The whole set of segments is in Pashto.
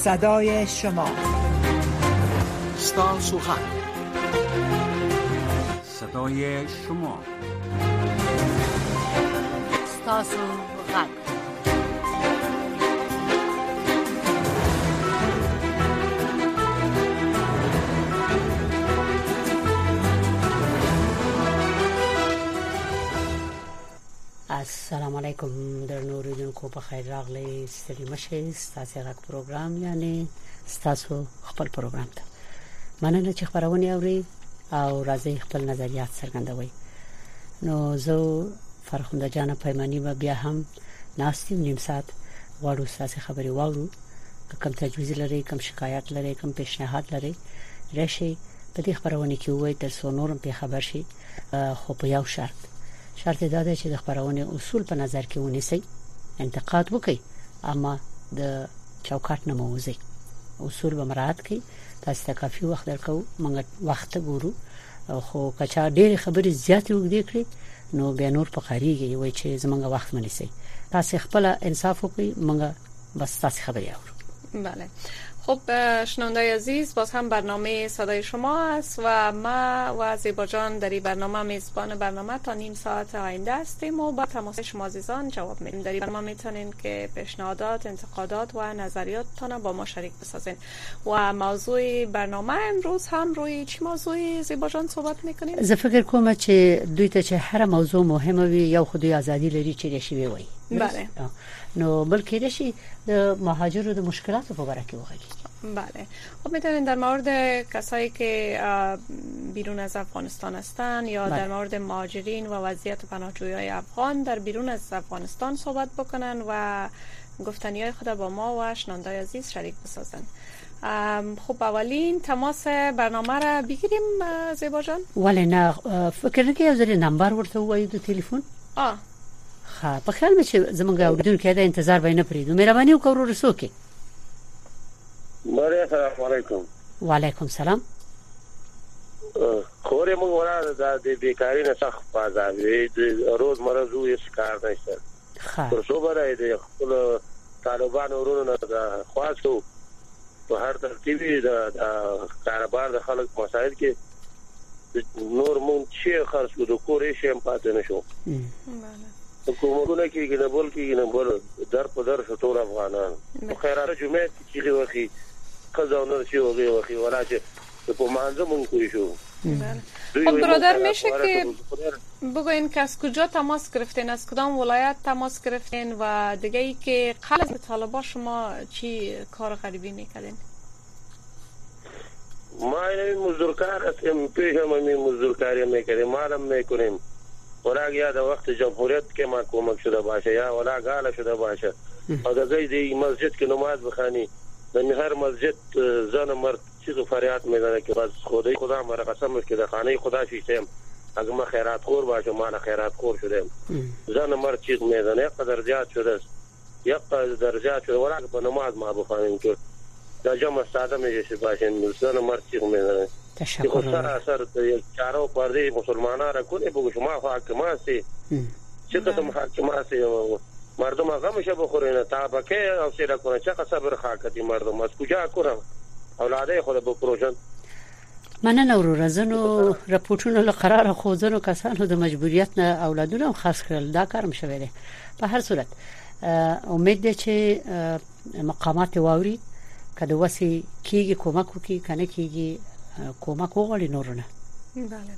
صدای شما. ستاسو غږ، صدای شما. ستاسو غږ. السلام علیکم درنو اوریدونکو، په خیر راغلی. ستړي مشه، ستاسو غږ پروګرام یعنی ستاسو خپل پروګرام ته مننه چې خبرونه اوري او راځي خپل نظریات څرګندوي. نو زه فرخنده جان پیمانی و بیا هم ناستیم نیم ساعت غواړو ستاسو خبري واورو. کوم تجویز لري، کوم شکایت لري، کوم پیشنهاد لري، راشي په دې خبرونه کې وایي تر څو نورم په خبر شي. خو په یو شرط دا ده چې د خبرونه اصول په نظر کې ونیسي، انتقاد وکړي، اما د چوکاټ نه موزي. اصول به مراعات کړئ. تاسو ته کافي وخت درکو، موږ وخت ګورو. خو کچا ډېر خبرې زیاتې وګړي کړې نو بیا نور په خاريږي وای چې زمونږ وخت منیسي. تاسو خپل انصاف وکړئ، موږ بس تاسو خبري اورو. بله. خب شنوندای عزیز، باز هم برنامه صدای شما است و ما و زیبا جان در این برنامه میزبان برنامه تا نیم ساعت آینده هستیم و با تماس شما عزیزان جواب میدیم. در این برنامه میتونین که پیشنهادات، انتقادات و نظریاتتان با ما شریک بسازین. و موضوع برنامه امروز هم روی چی موضوعی زیبا جان صحبت میکنیم؟ زه فکر کوم چې دوی ته چې هر موضوع مهمه وي یو خودی ازادي لري چې رشي وي. بله. نو بلکې رشي د مهاجرو د مشکلاتو په اړه کې وایي. بله. خب میتونین در مورد کسایی که بیرون از افغانستان هستن یا در مورد مهاجرین و وضعیت پناهجویان افغان در بیرون از افغانستان صحبت بکنن و گفتنیای خود با ما و شنوندای عزیز شریک بسازن. خب اولین تماس برنامه را بگیریم زیبا جان؟ ولی نه، فکر نکنم یو ځل نمبر ورته وایو د ټلیفون. په خیال مې چې زمونږ اوریدونکو د انتظار باندې پریدو. مهرباني وکړئ ورسو کې. السلام علیکم. وعلیکم السلام. خوري موږ ولا د بیکاری نه څخه پازاوي د روز مرزو یې کار نشته. پر څو برای د خپل طالبان ورونو د خاصو په هر ترتیبي د کاروبار د خلک مسائل کې نور مونږ چې خرڅ کوو کورې شم پاتې نشو. حکومتونه کې نه بول کې نه بول در په در ټول افغانان خیرات جمعه چې وخی خزانه شي وخی ولا چې په مانزه مونږ کوی شو. خب برادر میشه که بگوین که از کجا تماس گرفتین، از کدام ولایت تماس گرفتین و دیگه ای که قبل از طالبان شما چی کار غریبی میکردین؟ ما مزدورکار هستم، پیشم مزدورکاری میکردیم، مالم میکنیم. ولا یا د وخت جمهوریت کې ما کومک شوه باشه یا ولا غاله شوه باشه او د دې مسجد کې نماز بخانی د هر مسجد ځان مرد چې فریاد میدانه کې بس خدای مر قسم کې د خانه خدا شیشم اگه ما خیرات خور باشه ما نه خیرات خور شدم ځان مرد چې میدانه قدر زیات شده یا قدر زیات شده ولا په نماز ما بخانیم کې دا جمع ساده مې شي باشه ځان مرد چې میدانه. تشکر. سر چارو پر دې مسلمانانو را کوله په شما حاکمان سي چې کوم حاکمان سي مردم هغه مشه بخورینه تا پکې او سره کو چې صبر خاکتي مردم اس کجا کورم اولادې خو به پروژن مننه ورزنو راپورټونو له قرار خوځنو کسانو د مجبوریت نه اولادونو خاص کړل دا کارم شوی دی. په هر صورت امید ده چې مقامات واوري کله وسی کیږي کومک وکي کنه کیږي کومک وغوړي نورونه. بله.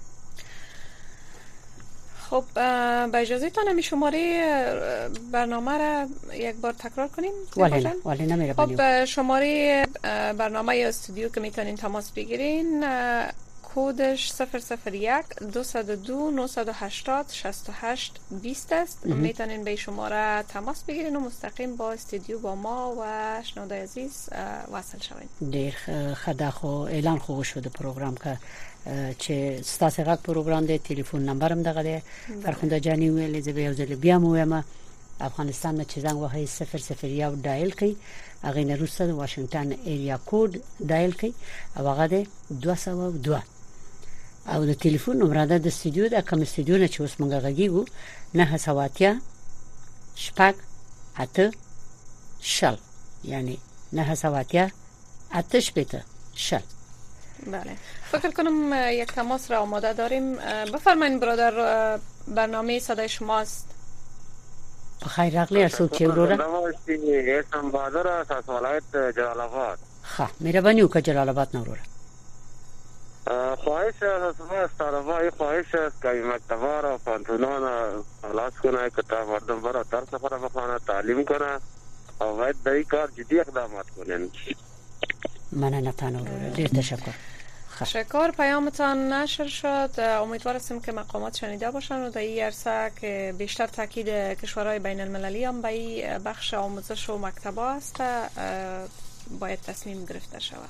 خب با اجازه تان شماره برنامه را یک بار تکرار کنیم. ولی نمیره. خب شماره برنامه یا استودیو که میتونین تماس بگیرین کودش 001 202 980 68 20 است. میتونین به شماره تماس بگیرین و مستقیم با استودیو با ما و شنوندای عزیز وصل شوین. ډیر خدا خو اعلان خو شو د پروګرام کا چې ستاسو غږ پروګرام دی. ټلیفون نمبرم دغه دی. فرخنده جانی ویل زه به یو ځل بیا مو افغانستان نه چې زنګ وهي 001 ډایل کړئ، هغه نه روسته واشنگټن ایریا کوډ ډایل کړئ او هغه دی 202 او د ټلیفون نمبر د استودیو د کوم استودیو نه چې اوس مونږ غږیږو 9 شپږ اته شل یعنی 9 آتش بیت شل. بله فکر کنم یک تماس را آماده داریم. بفرمایید برادر، برنامه صدای شماست. بخیر راغلی ارسو چه ورورا؟ اسم بادر است از ولایت جلال آباد. خب مهربانی وکړه جلال آباد نورورا. خواهش است از طرفای خواهش است که مکتبا را پانتونان خلاص کنه که تا مردم برای درس خود بخوانه، تعلیم کنه و باید در این کار جدی اقدامات کنن. مننه نورورا، ډیر تشکر. تشکر. پیامتان نشر شد. امیدوار هستیم که مقامات شنیده باشن و در این عرصه که بیشتر تاکید کشورهای بین المللی هم به این بخش آموزش و مکتبا است باید تصمیم گرفته شود.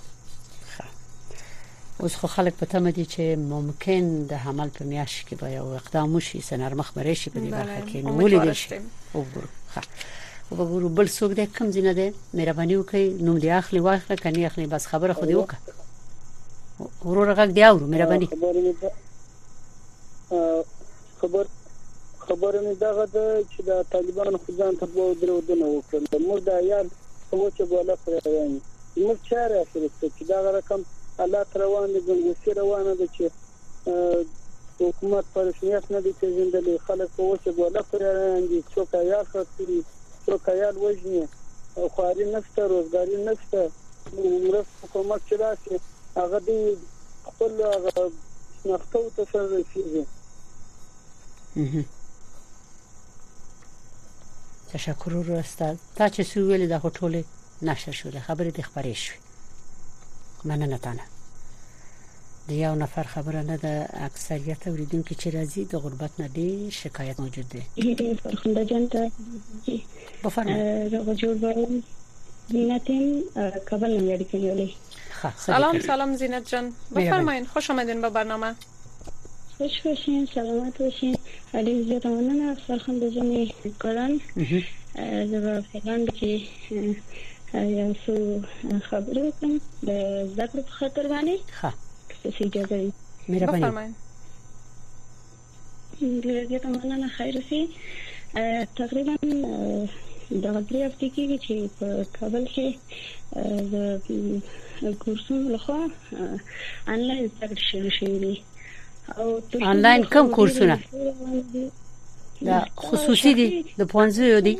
اوس خو خلک په تمه دي چې ممکن د حمل په میاشت کې به یو اقدام وشي، سنرمخ برې شي په دې برخه کې نو ولې شي وګورو. ښه وګورو بل څوک د کم ځینه ده. مهرباني وکړئ نوم دی اخلي واخله کني اخلي بس خبره خو دی وکړه. ورور غږ دی اورو. مهرباني خبره مې دغه ده چې د طالبانو خدان ته به درودنه وکړل. موږ د عیال په وچه ګوله پرېواني موږ چاره اخري چې دا رقم حالات روان دي، ګنګوسي روانه ده چې حکومت پر رسمیت نه دي پیژندلي. خلک په وچه ګوله پرېواني، څوک عیال خرڅوي، څوک عیال وژني، خواري نشته، روزګاري نشته. مرسته حکومت چې راشي هغه دې خپل هغه شناختو ته سره رسېږي. تشکر ورور استاد. تا چې څه ویل دا ټوله نشر شوه، خبرې د خبرې شوه. مننه تانه. د یو نفر خبره نه ده. اکثریت اوریدونکو چې راځي د غربت نه ډېر شکایت موجود دی. فرخنده جان ته بفرمایئ. رجوع باید زینتین کابل نمیاری کنیولی. سلام زینت جان، بفرمایید. خوش آمدین به برنامه. خوش باشین، سلامت باشین. علی زیاد مننه. فرخنده جان کلان زبا فلان که یو څو خبرې وکړم د زده کړو په خاطر باندې. ښه څه اجازه وي؟ مهرباني. بفرمایئ. زیاته مننه. خیر اوسئ. تقریبا دغه 3 هفتې کېږي چې په کابل کې د کورسونو لخوا آنلاین زده کړې شروع شوي دي. او آنلاین کوم کورسونه؟ دا خصوصي دي د پوهنځیو دي؟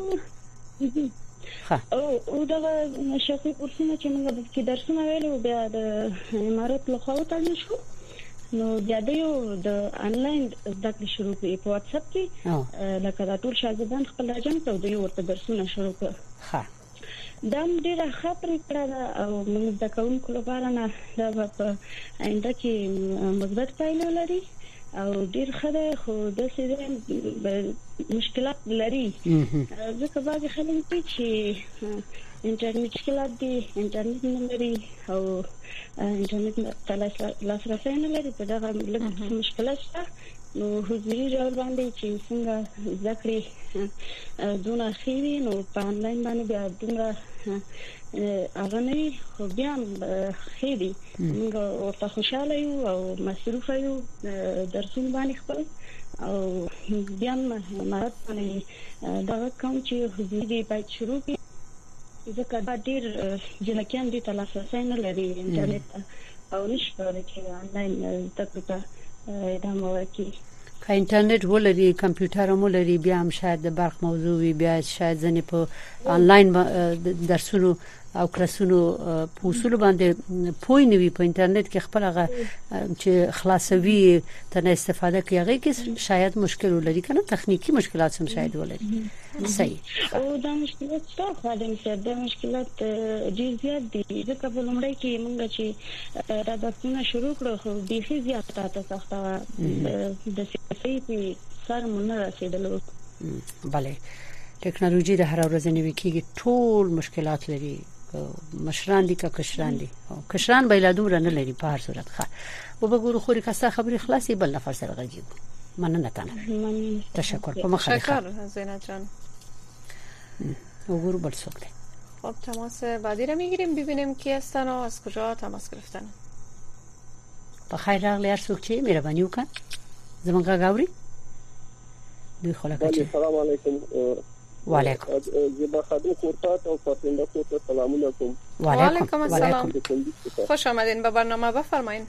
او دغه شخصي کورسونه چې موږ د درسونه ویلو بیا د امارات لخوا وټاکل شو، نو بیا د یو د آنلاین زده کړې شروع کړې په واتس اپ کې. لکه دا ټول شاګردان خپل راجم ته د یو ورته درسونه شروع کړ. دا ډیره ښه پریکړه ده او موږ د کوونکو لپاره نه دا په آینده کې مثبت پایله لري او ډیر ښه ده. خو د سره مشکلات لري ځکه بعضې خلک دي چې انټرنیټ مشکلات دي، انټرنیټ نه لري او انټرنیټ ته لاسرسی نه لري. په دغه لږ مشکلات شته. نو حضوري ډول باندې چې څنګه زده کړې دونه ښې وي، نو په آنلاین باندې بیا دومره هغه نه وي، خو بیا هم ښې دي. موږ ورته خوشحاله یو او مصروفه یو درسونه باندې خپل او بیا هم امارات باندې دغه کوم چې حضوري دی باید شروع کړي، ځکه دا ډېر جنکیان دي ته لاسرسی نه لري انټرنیټ ته او نشي کولی چې آنلاین زده کړو ته ادامه ورکړي. که انټرنیټ ولري، کمپیوټر هم ولري، بیا هم شاید د برق موضوع وي، بیا شاید ځنې په آنلاین درسونو او کلاسونو په اصول باندې پوی نه وي. په انټرنیټ کې خپل هغه چې خلاصوي تنه استفاده کوي، هغه کې شاید مشکل ولري، کنه تخنیکی مشکلات هم شاید ولري. صحیح. او دا مشکلات څه خاطر چې دا مشکلات ډیر زیات دي. ځکه په لومړی کې موږ چې دا درسونه شروع کړو خو ډیر زیات تاسو سخته د سیاسي په سر مونږ رسیدلو. بله ټکنالوژي د هر ورځ نوي کېږي، ټول مشکلات لري. مشران دي که کشران دي، کشران به لا دومره نه لري په هر صورت. ښه وبګورو خوري کسه خبري خلاصي بل نفر سره غږیږو. مننه تنه. تشکر. په مخه تشکر زینت جان. وګورو بل څوک دی. خب تماس بعدی رو میگیریم ببینیم کی هستن و از کجا تماس گرفتن. بخیر راغلی هر څوک چې مهرباني وکړه زمونږ غاوري دوی خلک چې السلام علیکم وعلیکم زیبا خانم خورتات او فاطمه خورتات سلام علیکم. وعلیکم السلام. خوش آمدین به برنامه، بفرمایید.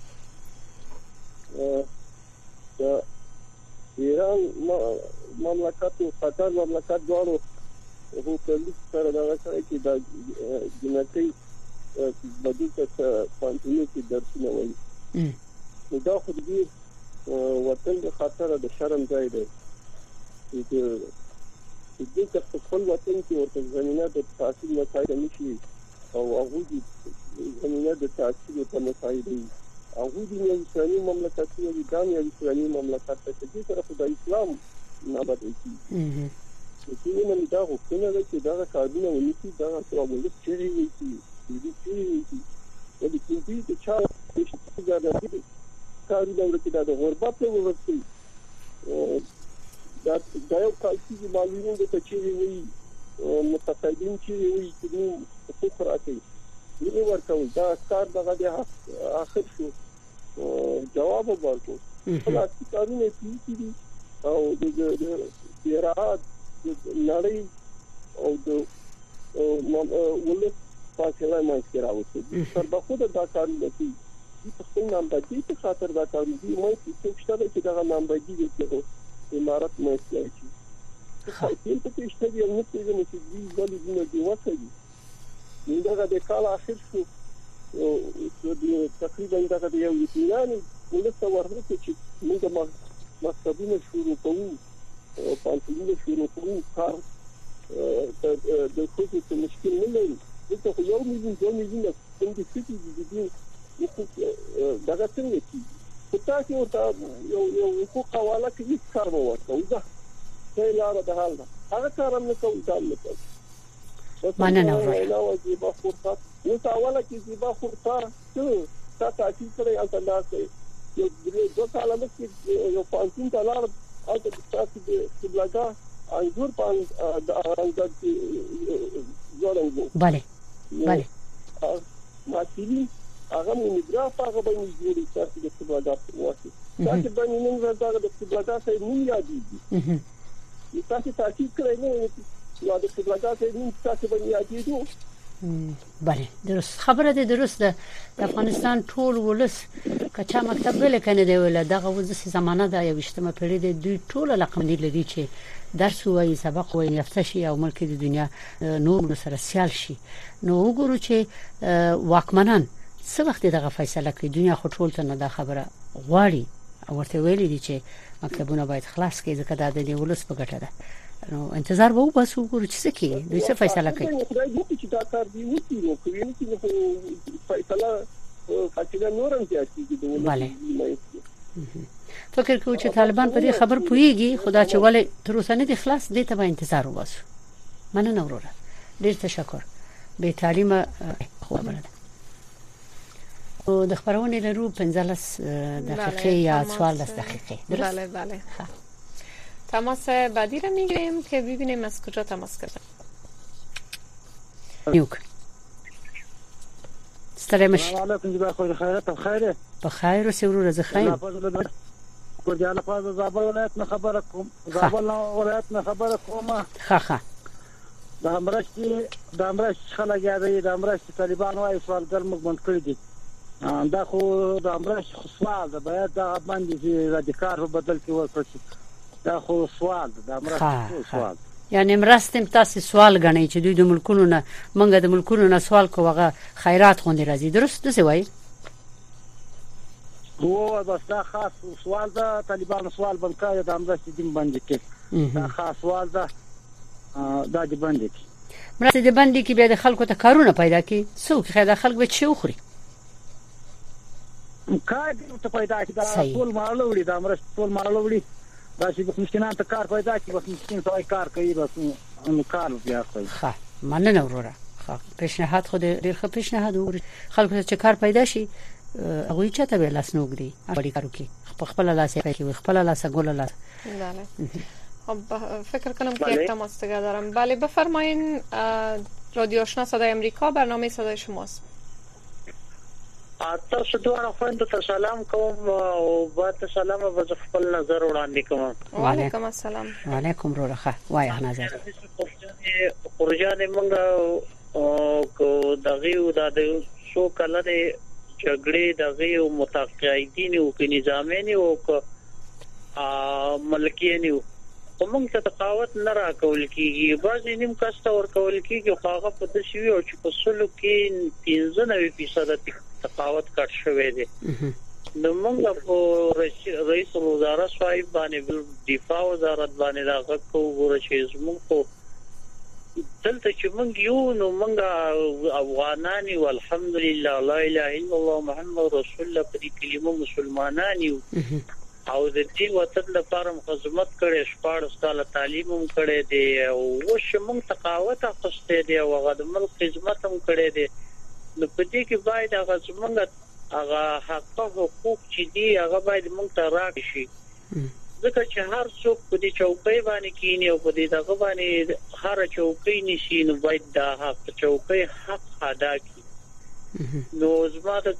ایران مملکت و قطر مملکت دارو حکومت سره دا کوي چې د جنتی بدیل ته پانتونی کې درسونه وایي. نو دا خو دې وطن د خاطر د شرم ځای دی چې دې ته خپل وطن کې ورته زمينه د تحصیل مسایل نشي او هغه دې زمينه د تحصیل په مسایل دي. هغه دې یو اسلامي مملکت دی، یو اسلامي مملکت دی چې طرف د اسلام نه بدل کیږي. چې نن دا حکومت ده چې دا کارونه ونیسي، دا ټول چې وی چې د دې چې چا چې دا د کارونه ورته د غربت ورته دا یو کال چې معلومه ده چې وی متقاعدین چې وی چې حقوق راکړي یې ورکوي. دا کار دغه د اخر شو جواب ورکړو. خلاص کارونه کیږي او د زراعت نړۍ او د ولې فاصله ما کراوته تر بخود دا کار لسی د خپل نام باندې په خاطر دا کار دی. مې څه شته چې دا نام باندې د امارات مې کوي خو په دې شته یو نه پیژنې چې دې ولې دی وکړي. دا د کال اخر شو او تقریبا دا د یو اطمینان ولته ورته چې موږ مکتبونه شروع کوو او پانتونونه شروع کوو. کار د خصوصي ته مشکل نه لري. دغه یو میلیون 2 میلیون څنګه چې دي دغه څنګه چې په تاسو ته یو حقوق حواله کوي کار وکړو. دا لاره د حل ده. هغه کار هم نه کوي دا نه کوي. مننه ورو زیبا خورتا نو تاواله کې زیبا خورتا څه تاسو کړی او تاسو یو دوه کاله مخکې یو پانتون دلار او د تاسو د بلاګه انګور پان د انګور زورنګو bale ما تیلی هغه میګراف هغه باندې جوړی تاسو د بلاګه واسي تاسو باندې نن ورته د بلاګه سره نوم یادېږي. تاسو کړی نه یا د بلاګه سره نوم تاسو باندې یادېږي. بله درست خبره ده. درست ده. د افغانستان ټول ولس کچا مکتب ویل کنه دی ویل دغه وځي زمانه د یوشتمه پیړۍ د دوی ټول لقمنی لري چې درس وایي سبق وایي یافته شي او ملک د دنیا نور سره سیال شي. نو وګورو چې واکمنان څه وخت دغه فیصله کوي. دنیا خو ټول ته نه دا خبره غواړي او ورته ویلي دي چې مکتبونه باید خلاص کړي ځکه دا د ولس په ګټه ده. نو انتظار وو بس وګورو چې څه کوي. دوی څه فیصله کوي. چې دا کار دی وتی نو کوي چې فیصله فاصله نورم کیږي. bale فکر کوم چې طالبان په دې خبر پويږي. خدا چې ولې تر اوسه نه دي خلاص دي ته به انتظار وباسو. مننه وروره. ډیر تشکر. به تعلیم خبره ده. او د خبرونه لرو 15 دقیقه یا 14 دقیقه. بله. تماس بعدی رو میگیریم که ببینیم از کجا تماس کردن. نیوک سلام علیکم. بخیر خیرت بخیر. بخیر و سرور از خیر. ګورجاله په زابل ولایت نه خبره کوم. زابل ولایت نه خبره کوم. ښه د امرش خلک یادې د امرش طالبان وايي سوالګر موږ بند کړی دي. دا خو د امرش سوال ده. باید دا باندې چې رادیکال په بدل کې ورکړي. دا خو سوال ده. د امرش سوال یعنی مرستم تاسو سوال غنئ چې دوی د ملکونو نه منګه د ملکونو نه سوال کوغه خیرات خوندې راځي. درست څه وایي؟ هو بس دا خاص سوال ده. طالبان سوال بند کړی د امرش دین باندې کې. دا خاص سوال ده. دا دې باندې کې مرسته دې باندې کې به د خلکو ته کارونه پیدا کی. څوک خیر خلک به چی وخوري؟ کار ته پیدا کی. دا ټول مالوړي د امرش ټول مالوړي. دا چې مسکینان ته کار پیدا کی. بس مسکین ته کار کوي. بس نو کار بیا کوي. ښه مننه وروره. ښه پیشنهاد خو ډیر ښه پیشنهاد وګوري. خلکو ته کار پیدا شي هغه چاته به لاس نوګري. اړي کارو کې خپل لاس یې کوي. خپل لاس ګول لاس. بله. خب فکر کنم که یک تماس دیگه دارم. بله بفرمایین. رادیو آشنا صدای امریکا برنامه صدای شماست. تاسو دوه خويندو ته سلام کوم او بعد سلام به خپل نظر وړاندې کوم. وعلیکم السلام. وعلیکم روخه وای نظر خورجان منګه کو دغه د سو کله د جګړې دغه متقاعدین او نظامین او ملکیین کوم څه تقاوت نه راکول کیږي بعضی نیم کاسته ور کول کیږي خو هغه په تشوی او چې په سلو کې 93% تقاوت کټ شوی دی. نو موږ په رئیس الوزرا صاحب باندې دفاع وزارت باندې راغ کوو چې موږ په دلته چې موږ یو نو موږ افغانان او الحمدلله لا اله الا الله محمد رسول الله په دې کلمه مسلمانان یو او د دې وطن لپاره خدمت کړي شپږ سال تعلیم هم کړي دي او وشمون تقاوت اخسته دي او غدمل خدمت هم کړي دي. نو په دې کې باید هغه څنګه هغه حق او حقوق چې دي هغه باید موږ ته راکشي ځکه چې هر څوک په دې چوکۍ باندې کینی او په دې دغه باندې هر چوکۍ نشي نو باید دا حق چوکۍ حق ادا کړي. نو زما د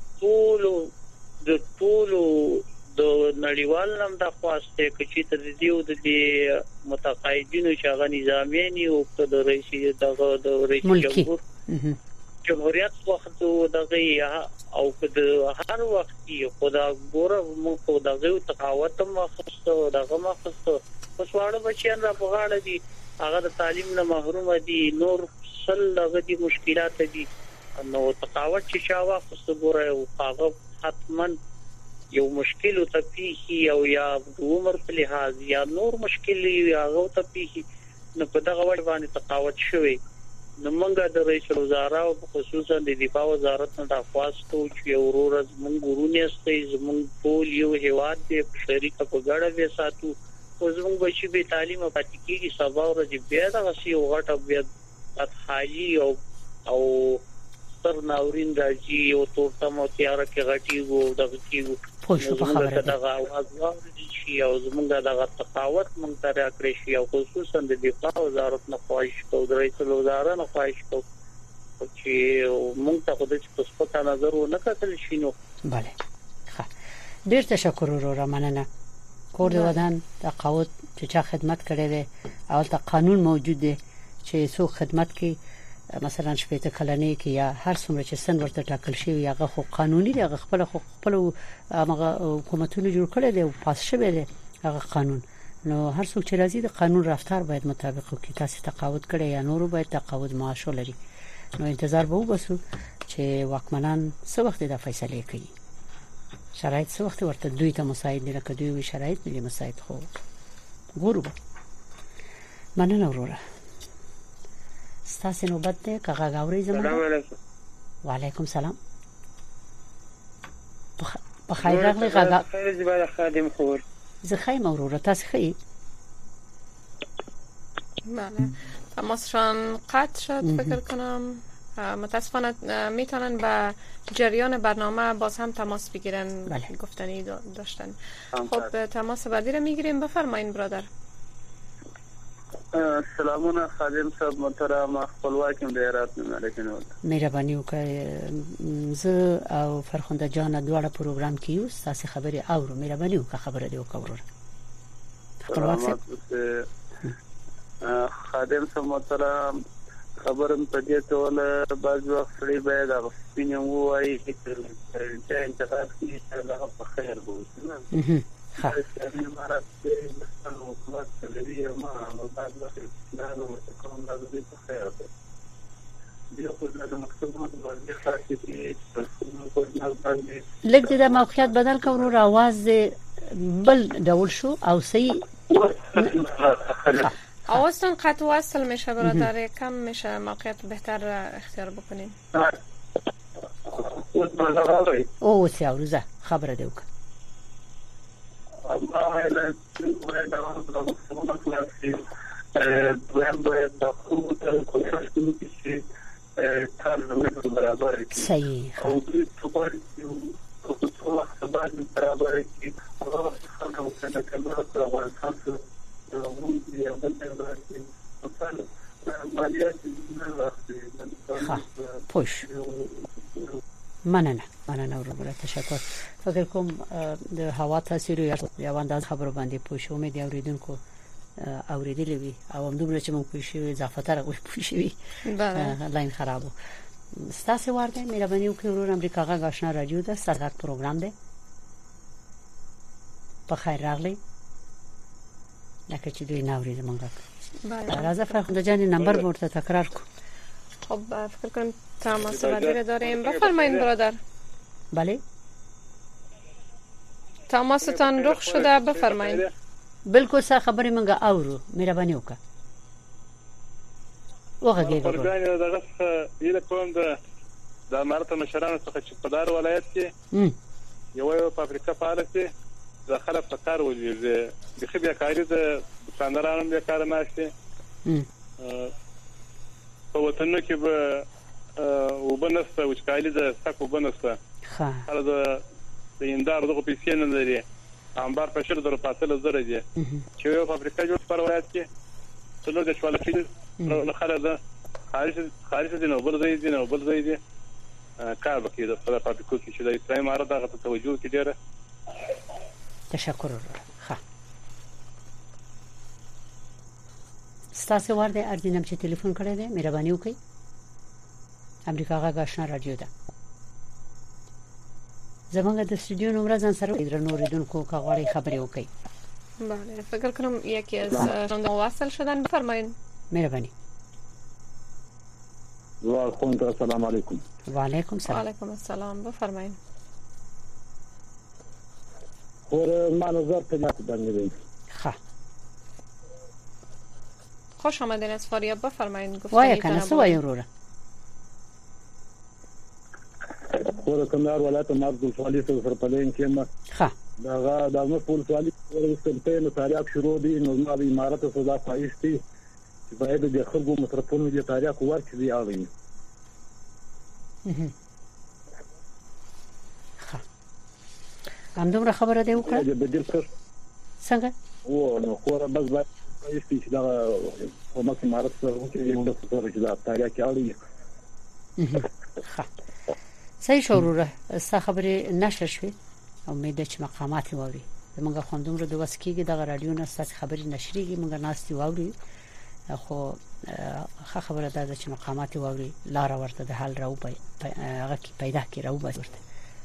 ټولو د نړیوال نم د خواسته چې ته د دیو د متقاعدینو چې هغه نظامیان او د رئیس جمهوریت وخت دغه او د هر وخت یو خدا ګوره مو دغه تقاوت مخصوص دغه مخصوص پسواړه بچیان را بغاړه دي هغه د تعلیم نه محروم دي نور سل دغه دي مشکلات دي. نو تقاوت چې شاوه خص ګوره او هغه حتما یو مشکل او تپیخي او یا عمر په لحاظ یا نور مشکل یا هغه تپیخي نو په دغه وړ باندې تقاوت شوی. نو موږ د رئیس الوزرا او خصوصا د دفاع وزارت نه تاسو ته چې اورور موږ ورونی استي زموږ ټول یو هیواد د شریک په ګډه به ساتو او زموږ بچي به تعلیم او پاتېږي سبا ورځ بیا د غسي او غټه بیا حالي او تر ناورین راځي او تورته مو تیار کې غټي وو دغه کیو پوښتنه په خبره ده دغه आवाज واوري شي او زموږ دغه تقاوت موږ ته راکړي شي او خصوصا د دفاع وزارت نه خواهش کوو د رئیس الوزرا نه خواهش کوو چې موږ ته خو د سپکا نظر ونه کتل شي. نو بله ښه ډیر تشکر ورو مننه. کور د ودان تقاوت چې چا خدمت کړي دي او ته قانون موجود دی چې څو خدمت کوي مثلا شپته کلنې کې یا هر څومره چې سن ورته ټاکل شي هغه خو قانوني دی هغه خپل حکومتونه جوړ کړي دي او پاس شوی دی هغه قانون. نو هر څوک چې راځي د قانون رفتار باید مطابق وکړي. تاسو تقاوت کړي یا نور باید تقاوت معاش ولري. نو انتظار به وباسو چې واکمنان څه وخت دا فیصله کوي. شرایط څه وخت ورته دوی ته مساعد دي لکه دوی شرایط نه مساعد خو ګورو. مننه وروره. ستاسو نوبت ده که غاوري زموږ. السلام علیکم. وعلیکم سلام. په خیر راغلی غاغا. خیر زباله خادم خور. زه خیم وروره تاسو خی. بله تماسشان قطع شد فکر کنم. متاسفانه میتونن با جریان برنامه باز هم تماس بگیرن. بله. گفتنی داشتن. خب تماس بعدی رو میگیریم. بفرمایید برادر. سلامونه خادم صاحب محترم خپلواکم د هرات مملکت مهرباني وکړئ. زه او فرخنده جان دواړه پروګرام کې یو تاسو خبري اورو مهرباني وکړئ خبره دی وکړه. خپلواک خادم صاحب محترم خبرم په دې ټول بعض وخت لري باید هغه سپینم وایي چې انتخاب کیږي هغه په خیر وو. ها لږ د موقعیت بدل کړو را आवाज بل ډول شو او صحیح آوازتون قطع وصل میشه برادر کم میشه موقعیت بهتر اختیار بکنین. او سیاوروزه خبره دیوک صحیح پوش مننه ورور تشکر. فکر کوم د هوا تاثیر یو انداز خبرو باندې پوښ امید اوریدونکو اوریدلې وي او هم دومره چې مونږ پوښي اضافه تر پوښي بله لاین خرابو. ستاسو ورته مهرباني وکړئ ورور امریکا غا آشنا رادیو ده ستاسو پروګرام ده په خیر راغلی لکه چې دوی ناوري زمونږ بله راځه فرخنده جان نمبر ورته تکرار کو. خب فکر کنم تماس ردیره داریم. بفرمایید برادر. بله تماستان رخ شده بفرمایید. بالکل صح خبرې منګه اورو مهرباني وکړه. وغږیږه پرګان دغه یله کوم د امارت مشرانو څخه چې په دار ولایت کې یو فابریکه فعال دي د خلک په کار ولې د خبیا کاری د څنګهرانو د کار ناشته په وطن کې به وبنسته وچکالي د سکو بنسته هغه د اندار دغه پیسې نه لري انبار په شر درو پاتل زره دي چې یو فابریکه جوړ پر ولایت کې څلور د شوالفي نو خلک خارج دي نو بل ځای دي کار وکړي د فابریکو کې چې د اسلامي امارت دغه توجه کې ډیره تشکر. ښه ستاسو ورته اردینم چې ټلیفون کړی دی مهرباني وکړئ. امریکا غا آشنا رادیو ده زمونږ د استودیو نمبر ځان سره درنوریدونکو کاغوري خبرې وکړي. بله فکر کنم یکی از شنونده واصل شدن بفرمایید. مهربانی. السلام علیکم. و علیکم السلام. و علیکم السلام بفرمایید. خور من نظر تمت بنگیدیم. خوش آمدین از فاریاب بفرمایید. وای کنه سو وای وروره. خور کندهار ولایت مرز الفالی سره پلین کې ما دا نو ټول سوالي ورسته نو تاریخ شروع دي نو ما د امارت صدا پایستي چې باید د خلکو مصرفونو د تاریخ ورکړي دی اړین. هم دومره خبره دی وکړه د بدیل څنګه او نو خور بس باید پایستي چې دا کومه امارت سره چې موږ سره چې دا تاریخ اړین. صحیح شوروره څه خبره نشر شوه امید چې مقامات ووري زمونږ خوندوم رو د وسکیږي د رادیو نه ستاسو خبري نشريږي مونږ ناستي ووري خو خبره ده چې مقامات ووري لار ورته د حل راو هغه کی پیدا کی راو ورته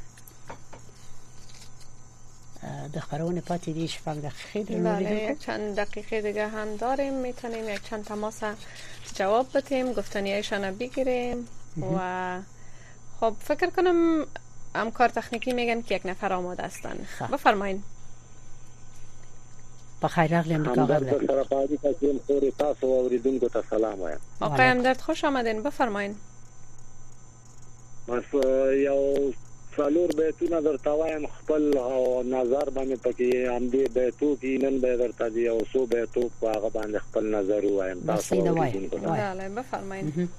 د خبرونه پاتې دي شپږ دقیقې بله چند دقیقه دیگه هم داریم میتونیم یک چند تماس جواب بدیم گفتنیایشان بگیریم و خب فکر کنم همکار تکنیکی میگن که یک نفر آماده هستن. بفرمایید. بخیر راغلی امریکا قبل. تاسو اوریدونکو ته سلام وایم. آقای همدرد خوش آمدین بفرمایید. بس یو څلور بیتونه درته وایم خپل نظر باندې پکې هم دې بیتو کې نن به درته دی او سو بیتو په هغه باندې خپل نظر وایم تاسو اوریدونکو. بله بفرمایید.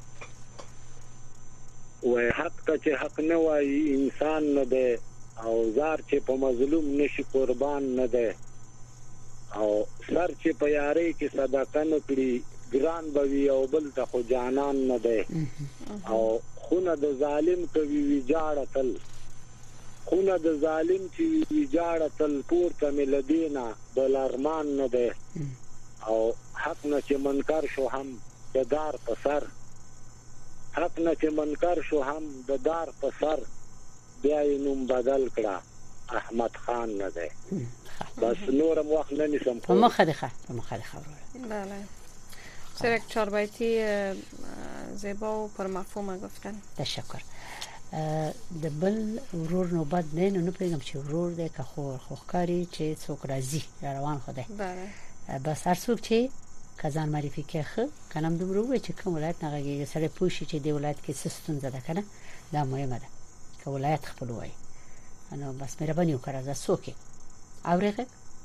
و حق چې حق نه وای انسان نه ده او زار چې په مظلوم نشي قربان نه ده او سر چې په یاري کې صدقه نه کړی ګران بوي او بل ته خو جانان نه ده او خونه د ظالم کوي ویجاړتل خونه د ظالم چې ویجاړتل پورته ملدینا بل ارمان نه ده او حق نه چې منکر شو هم د دار په سر حق نه چې منکر شو هم د دار په سر بیا یې نوم بدل کړه احمد خان نه ده بس نورم وخت نه نیسم په مخه ده بله سر یک چهار بیتی زیبا و پر مفهوم گفتن. تشکر. د بل ورور نوبت نه نو پیغام چې ورور ده که خوخکاری چې څوک راځي روان خوده بله بس هر څوک چې کزان معرفي کې کنم دومره وای چې کوم ولایت نه سره پوښي چې دی ولایت کې سستون زده کنه دا مهمه ده که ولایت خپل وای انا بس مهرباني وکړه زه څوک اورېږه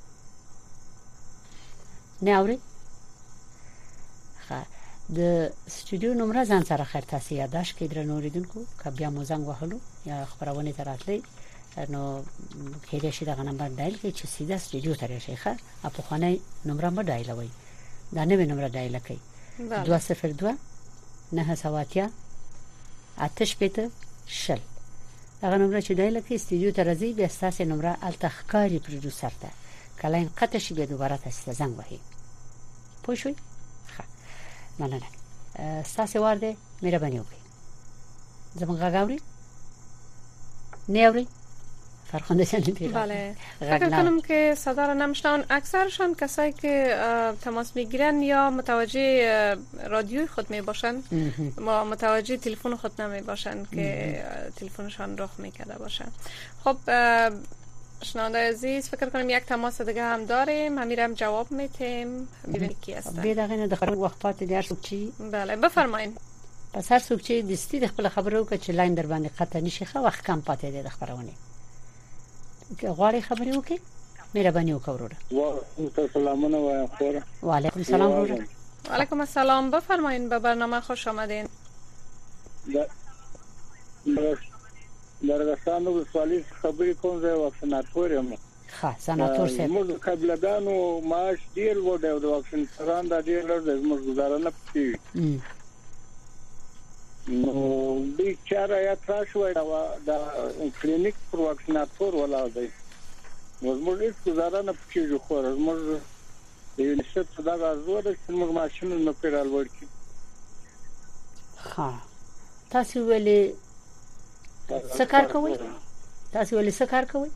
نه اورې د استودیو نمبر ځان سره خیر تاسو یاداش کې درنوریدونکو که بیا مو زنګ وهلو یا خبرونه تراتلې نو کېدې شي دا نمبر دایل کې چې سیده استودیو ته راشي ښه په خانه نمبر ما دایل وای دا نوې نمبر دایل کړئ 202 9 سواتیا آتش پته شل دغه نمبر چې دی لکه استودیو ته راځي بیا ستاسو نمبر التخکاری پروډوسر ته کله ان قطع شي بیا دوباره تاسو زنګ وهي پوه شئ ښه مننه ستاسو ورده مهرباني وکړئ زموږ غاوري نه اوري فرخنده شدید بله فکر کنم که صدا را نمیشنون اکثرشان کسایی که تماس میگیرن یا متوجه رادیوی خود می باشن و متوجه تلفن خود نمی باشن که تلفنشان رخ میکرده باشن. خب شنونده عزیز فکر کنم یک تماس دیگه هم داریم همیرم جواب میتیم ببینید کی هستن بیا دغه دخل وخت پات دي هر څوک چی بله بفرمایید پس هر څوک چې دستی د خپل خبرو کې چې لاین در باندې قطع نشي خو وخت کم پاتې دی د خبرونه غواړي خبرې وکړي مهرباني وکړه وروره وعلیکم السلام وعلیکم السلام وروره وعلیکم السلام بفرمایید به برنامه خوش آمدین درگستانو سوالی خبرې کوم زه واکسیناتور یم ښه سناتور صاحب موږ قبلګانو معاش ډیر وډه د واکسین سران د ډیر لږ د موږ گزاره نه پي نو د چاره یا تراشوي دا کلینیک پر واکسیناتور ولا دی موږ هیڅ گزاره نه پکې خو موږ د یونیسف دا غوړ چې موږ ماشين نه پیرال ورکی ها تاسو ولې سکار کوي تاسو ولې سکار کوي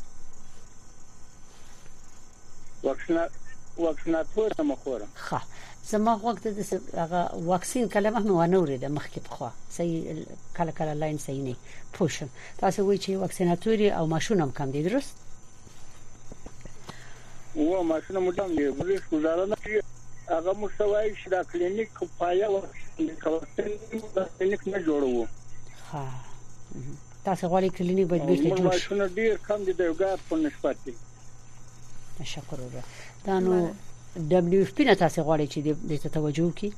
واکسیناتور ته مخوره ها زما وخت د هغه واکسین کلمه مې ونه اورېده مخکې په خوا صحیح کله کله لاین صحیح نه پوښتنه تاسو وایئ چې واکسیناتوري او ماشون هم کم دي درست و ماشون هم کم دي ورې ګزاره نه کوي هغه مستوای چې دا کلینیک پایا واکسین کلینیک نه جوړو ها تاسو غواړئ کلینیک باید بیرته جوړ شي ماشون ډیر کم دي د یو ګار په نسبت تشکر دا نو دبليو اف پی نه تاسو غواړئ چې د توجه وکړي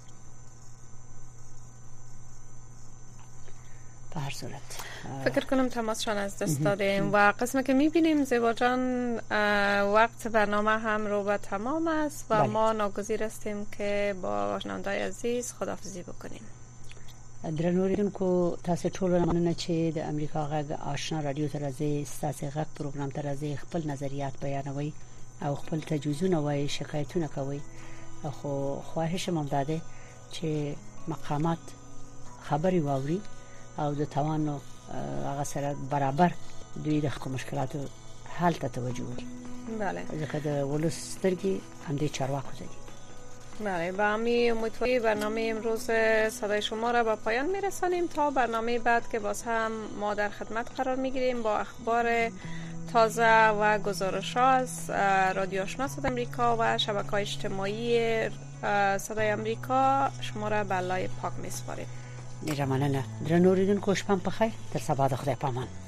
به هر صورت فکر کنم تماسشان از دست دادیم و قسمت که میبینیم زیبا جان وقت برنامه هم رو به تمام است و ما ناگزیر هستیم که با شنونده‌های عزیز خداحافظی بکنیم. درنوریدونکو تاسو ټول مننه چې د امریکا غږ آشنا رادیو ته راځي ستاسو غږ پروګرام ته راځي خپل نظریات بیانوي او خپل تجویزونه وایي شکایتونه کوي خو خواهش مم ده چې مقامات خبري واوري او د توانو هغه سره برابر دوی د مشکلاتو حل ته توجه وکړي. بله ځکه د ولس سترګې هم د چارواکو ته دي. بله با همین امیدواری برنامه امروز صدای شما را به پایان میرسانیم تا برنامه بعد که باز هم ما در خدمت قرار میگیریم با اخبار تازه و گزارش از رادیو آشنا صدای امریکا و شبکه‌های اجتماعی صدای امریکا شما را به الله پاک میسپاریم. مهربانانه درنوریدونکو شپه په خیر تر سبا د خدای پامان.